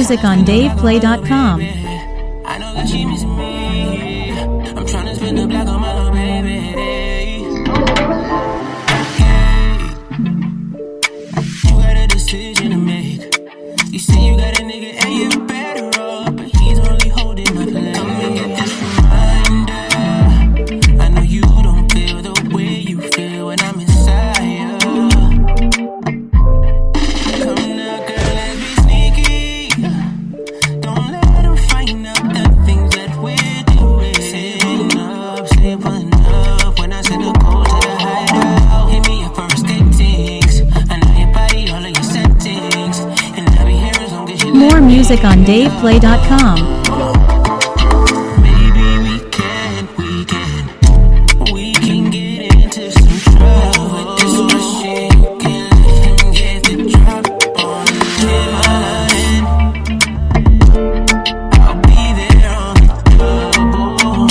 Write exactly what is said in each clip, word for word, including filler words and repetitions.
music on dave play dot com. I know that she miss me. I'm trying to spin the block on my little baby. Okay. You got a decision to make. You say you got a nigga and you're better off, but he's only holding my play. Come and get this reminder. I know you don't feel the way you feel when I'm inside you. Come now, girl, let's be sneaky. Don't let them find out the things that we're doing. Say pulling up, say pulling up. When I send a call to the hideout, hit me up for escape things. I know your body, all of your settings, and I'll be here as long as you. More music on dave play dot com. Maybe we can, we can, we can get into some trouble with this machine. You can let him get the drop on him. I'll be there on the double,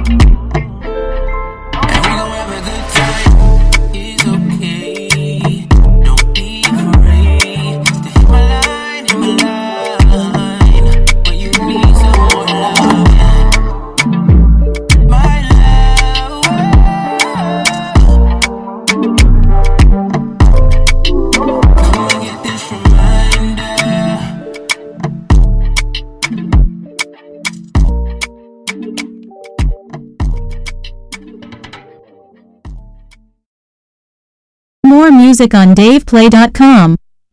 and we gon' have a good time. It's okay. Don't be afraid to hit my line, hit my line. When you need some more love, my love. Come and get this reminder. More music on dave play dot com.